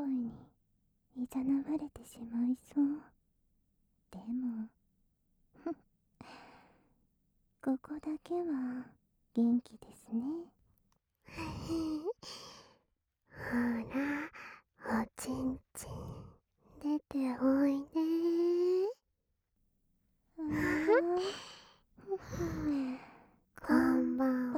界にいざなわれてしまいそう。でもここだけは元気ですね。 ほら、おちんちん出ておいで。こんばんは。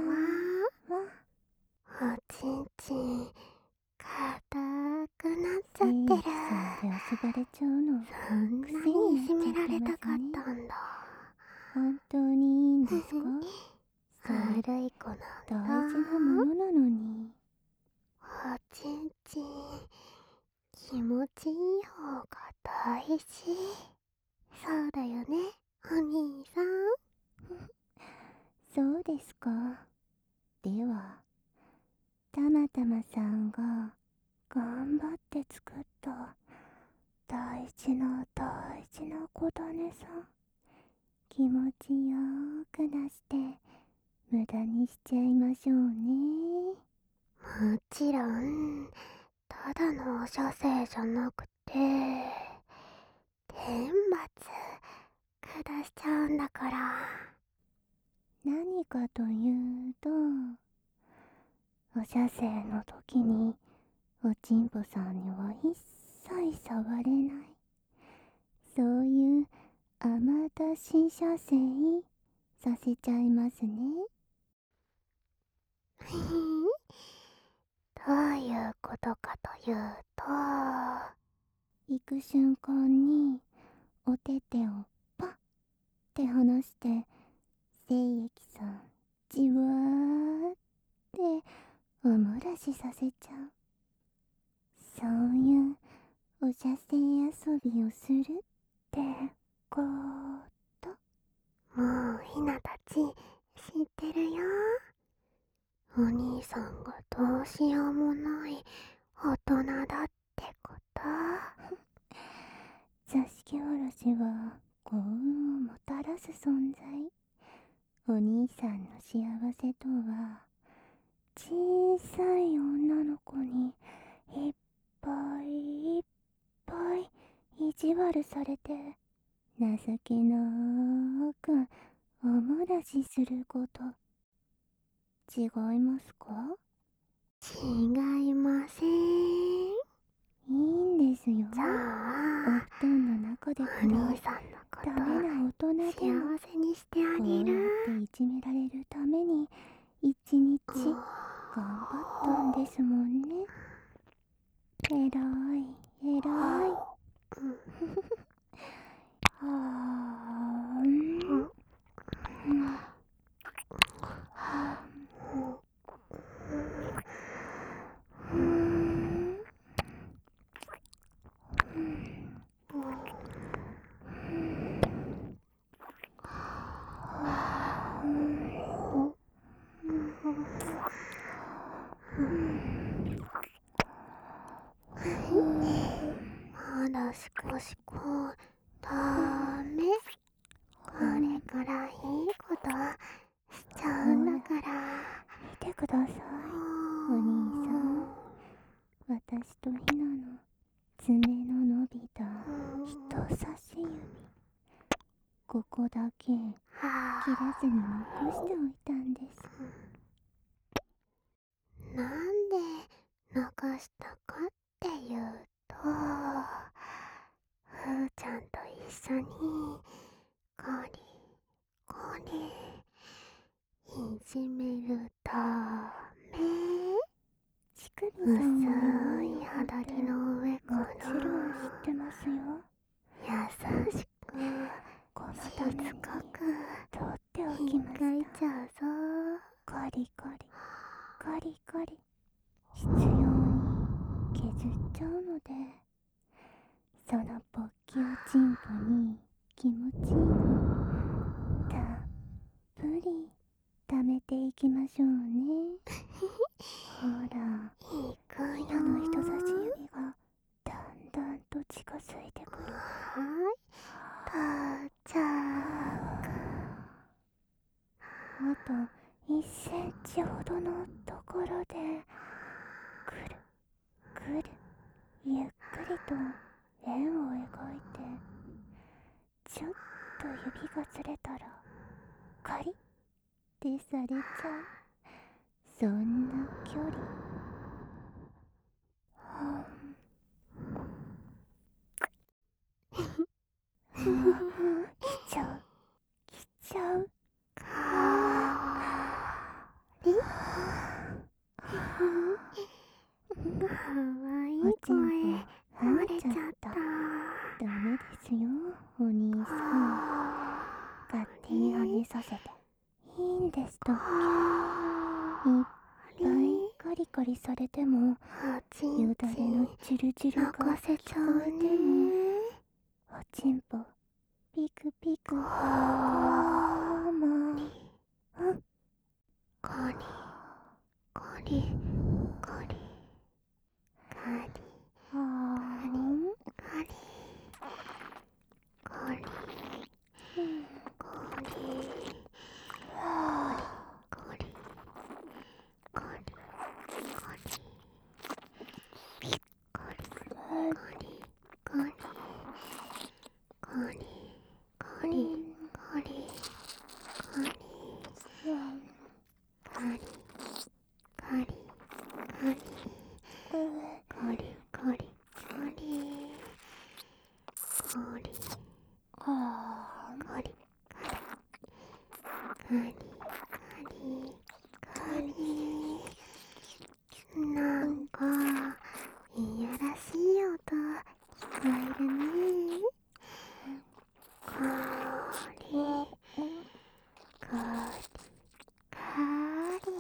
おちんちん硬くなっちゃってる。 で遊ばれちゃうのそんなにいじめられたかったんだ。 本当にいいんですか？ 悪い子なんだ。 大事なものなのに。 おちんちん気持ちいい方が大事。そうだよね、お兄さん。 そうですか。ではたまたまさんが頑張って作った大事な大事な子種さん、気持ちよく出して無駄にしちゃいましょうね。 もちろんただのお射精じゃなくて天罰下しちゃうんだから。 何かというと、お射精の時におちんぽさんには一切触れない、そういう甘出し射精させちゃいますね。 どういうことかというと、 行く瞬間にお手手をパッて離して精液さんじわーっておもらしさせちゃう、そういうお射精遊びをするってこと。 もうひなたち知ってるよ。お兄さんがどうしようもない大人だってこと。 座敷わらしは幸運をもたらす存在。お兄さんの幸せとは、小さい女の子にいっぱいいっぱい意地悪されて情けなくおもらしすること。違いますか？ 違いません。 いいんですよ。 じゃあお布団の中でおくらい兄さんのことダメな大人でも幸せにしてあこうげる。 やっていじめられるために一日頑張ったんですもんね。えらいえらい。はーん。 まだ少しダメ。これからいいことしちゃうんだから。 見てください、お兄さん。私とひなの爪の伸びた人差し指、ここだけ切らずに残しておいたんです。 なんで残したかっていうと、ふーちゃんと一緒にコリコリいじめるため。 乳首さん薄のい肌着の上かもちろん知っらてますよ。 優しくこのしためにつこく取っておきひました。 っかいちゃうぞ。 カリカリカリカリ必要に削っちゃうので、そのポッキオチンポに気持ちいいのたっぷり溜めていきましょうね。ほら、 いくよ。 ひなの人差し指がだんだんと近づいてくる。 到着。 あと1センチほどのところで、くるくるゆっされちゃう、そんな距離。来ちゃう、来ちゃう。 かわいいおちん声ぽ漏れちゃった。 ダメですよ、お兄さん。勝手にあげさせていいんですと。いっぱいカリカリされても、よだれのチュルチュルが泣かせちゃう聞こえても、 ね。 おちんぽピクピクこーまカリカリカリカリあーんカリカリカリカリカリなんかいやらしい音聞こえるね。カリカリ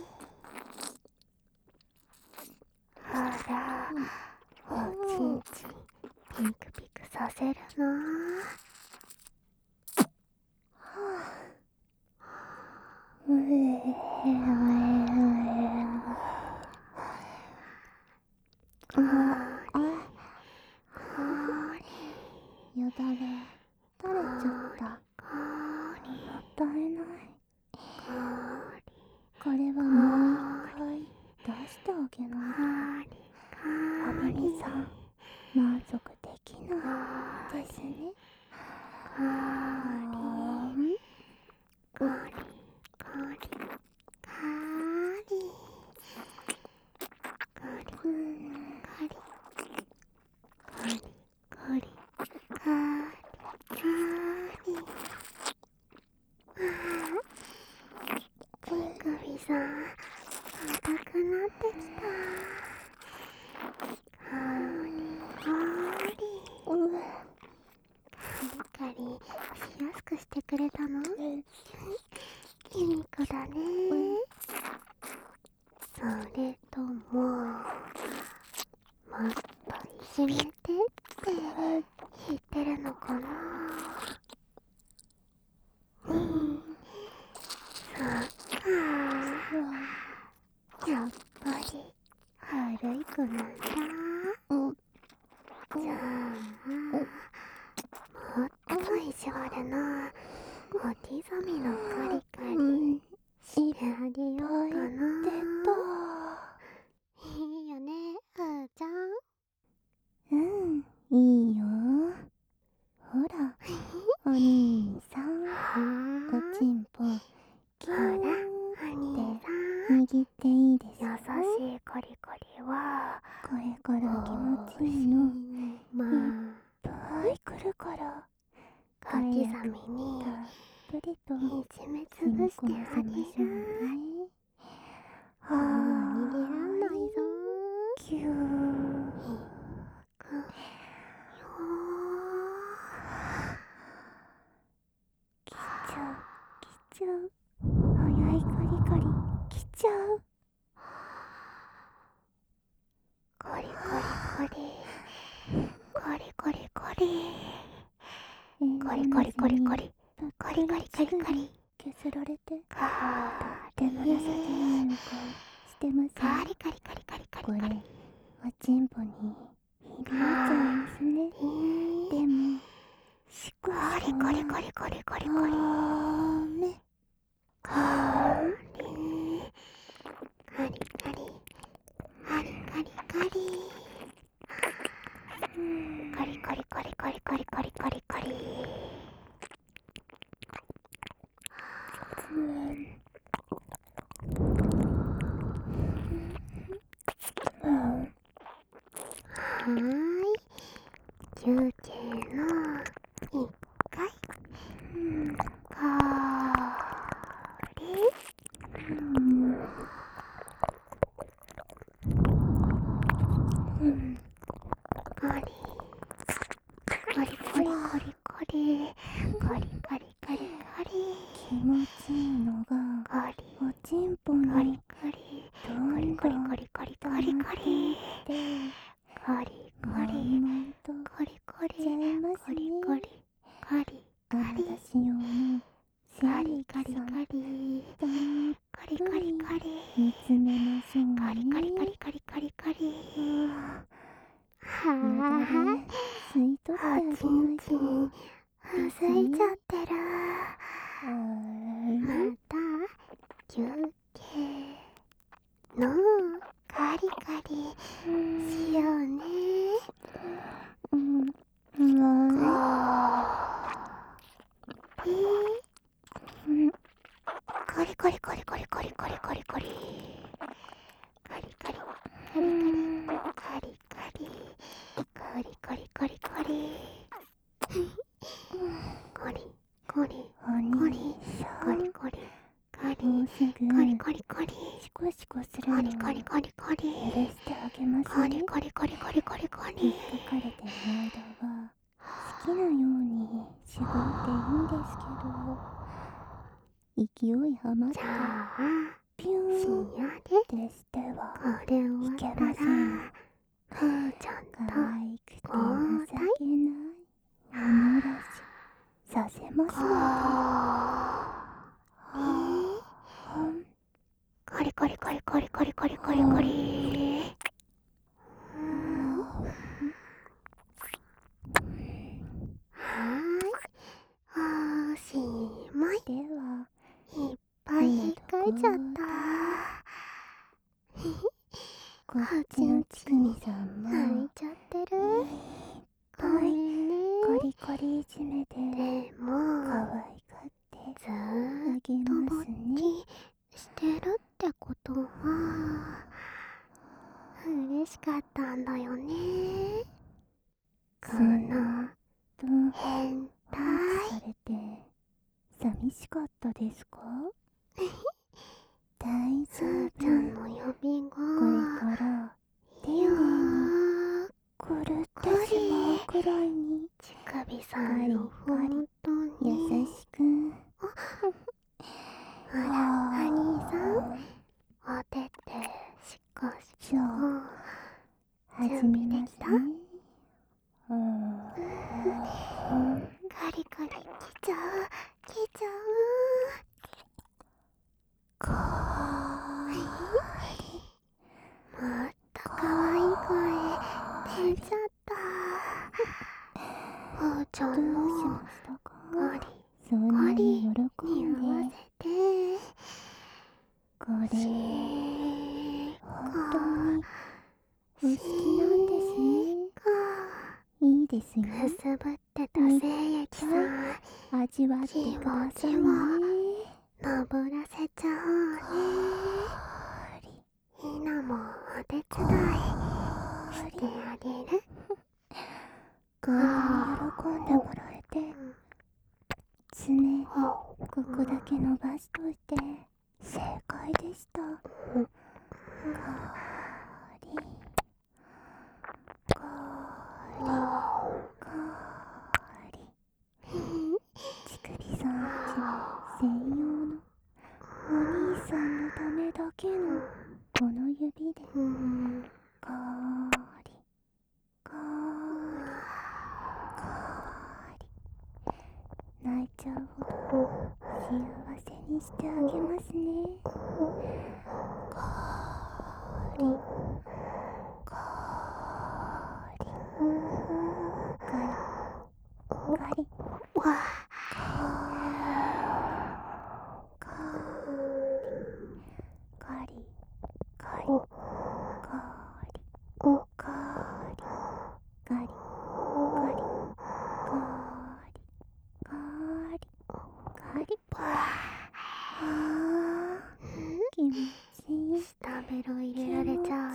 あら、おちんちんピクピクさせるの。 よだれ垂れちゃった。もったいない。これはもう一回出してあげないとお耳さん満足できないですね。 ピンクビさん硬くなってきた。カリカリしやすくしてくれたの？いい子だね。それとももっといじめてって言ってるのかな。そっか、やっぱり悪い子なんだ。じゃあもっと意地悪なお刻みのカリカリしてあげようかな。いいよね、ふーちゃん。 いいよ。ほら、お兄さん、おちんぽキューほら、お兄さん。 握っていいですよ。 優しいコリコリはこれから気持ちいいのまいっぱい来るから、 小刻みにたっぷりといじめつ染みぶして込ませあげる。 ましょうね。 もう逃げらんないぞ。 キュー。来ちゃう、来ちゃう。早いカリカリ、来ちゃう。 コリコリコリコリコリコリコリコリコリコリコリコリコリコリ削られて、 カとっても情けないお顔してますね。 リカリカリカリカリこれ、 カリおちんぽに響いちゃいますね。でも、しこしこコリコリコリコリコリコリめカリカリカリカリカリカリカリカリカリカリカリカリカリカリカリ休憩の1回。これ。コリコリコリコリコリコリコリコリコリ気持ちいいのがおちんぽにどんどんコリコリコリコリコリコリコリコリちゃいますね。あなた仕様の精液さんと見つめましょうね。よだれ吸い取ってあげないと吸いちゃってる。また休憩のカリカリしようね。コリコリコリコリコリコリコリコリカリカリカリカリカリカリコリコリコリコリコリコリお兄さん、 コリコリコリもうすぐコリコリコリシコシコするのを許してあげますね。 コリコリコリコリコリ引っかかれてる間は好きなように絞っていいんですけど、勢い余ってじゃあピューンってしてはこれ終わったらふーちゃん可と愛くて情けないおぬらしさせますのコリコリコリコリコリコリコリコリおしまい。 ではいっぱい書いちゃった。 こっちのちくみさんも泣いちゃってる。ごめんね。 コリコリいじめででも可愛がってずあーっげとぼっますね。 ちしてるってことは嬉しかったんだよね。このと変態。 放置されて寂しかったですか？大丈すー夫。 ちゃんの呼び声これから丁寧に狂ってしまうくらいにちくびさんの本当優にしくほら兄さんおててしこしじゃあ始めますね。 カリカリきちゃうもっとかわいい声出ちゃったふーちゃんどうしのましたか？ コリそんなに喜んに合わでせてこれ本当にお好きなんですね。いいですよ。 くすぶってた精液さん味わってくださいね。 登らせちゃおうね。ひなもお手伝いしてあげる。 こんなに喜んでもらえて爪ここだけ伸ばしといて正解でした。ちくりさんち専用のお兄さんのためだけのこの指でかーりかーり泣いちゃうほど幸せにしてあげますね。かーりかーりガリわカリカリカリカリカリカリカリカリカリ気持ちいい。 舌ベロ入れられちゃう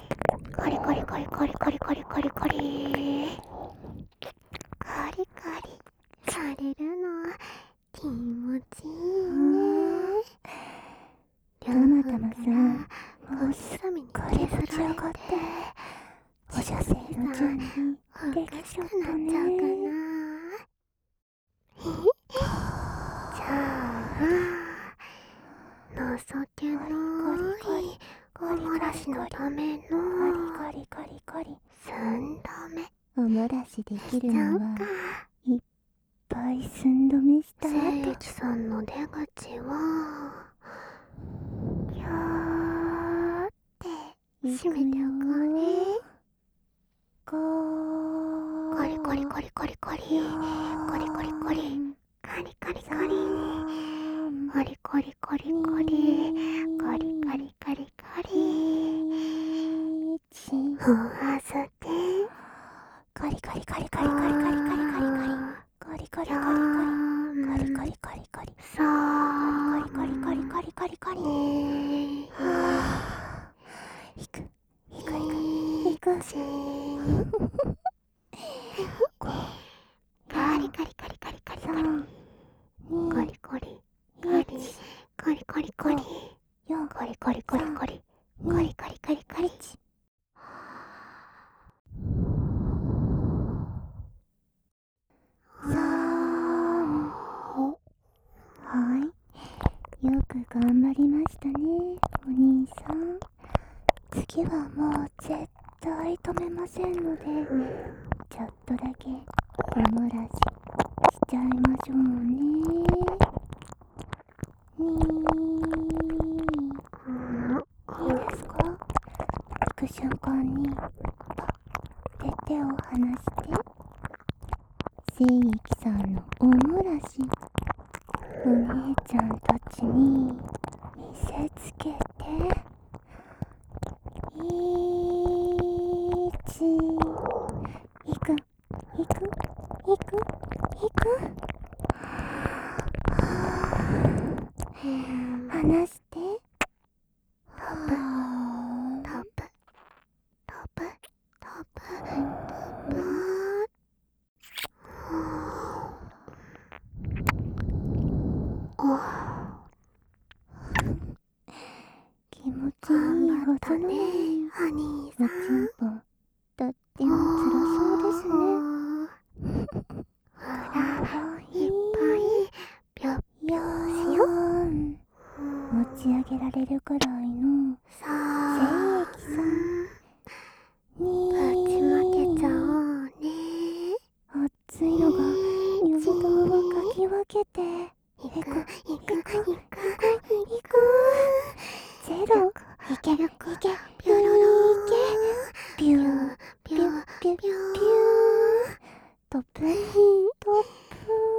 コリコリコリコリコリコリコリコリコリコリされるの気持ちいいね。 たまたまさん、もうすっごいこれ立ち上がっておしゃせの準けないおもらしのためのコリコリコリ寸止めおもらしできるのしはいっぱい寸止めしたちゃうか。精後、 液さんの出口はギャーって閉めておくわね。コリコリコリコリコリコリコリコリカリカリカリコリコリコリコリコリカリカリカリカリふわせてカリカリカリカリカリカリカリカリカリカリカリカリカリカリカリカリさあカリカリカリカリカリいくいくいくいくカリカリカリカリカリカリコリコリコリコリコリコリコリコリコリコリコリコリコリコリコリはい、よく頑張りましたね、お兄さん。次はもう絶対止めませんので、ちょっとだけおもらししちゃいましょうね。いいですか？行く瞬間にパッて手を離して精液さんのおもらしお姉ちゃんたちに見せつけて、いくいくいくいく離してトップトップトップトップトップ気持ちいいはずなのに、 ハニーおさちんぽとっても辛そうですね。 ほらいっぱいぴょっいやー、持ち上げられるくらいのさあ精液さんにぶちまけちゃおうね。 熱いのが乳頭をかき分けていくいくいくいくゼロいけいけいけピュロロピューピュピューピューピュートップトップ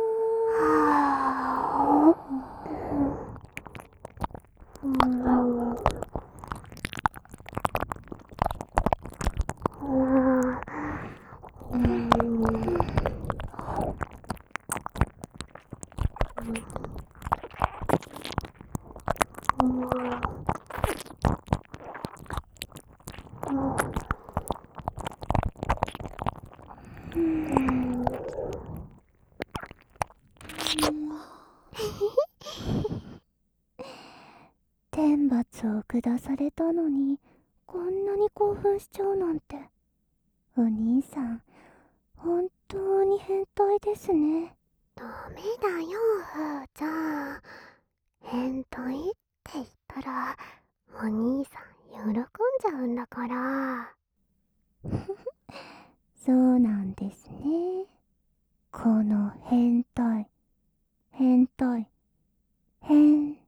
天罰を下されたのにこんなに興奮しちゃうなんて、お兄さん本当に変態ですね。 ダメだよふーちゃん。変態って言ったらお兄さん喜んじゃうんだから。 そうなんですね。この変態変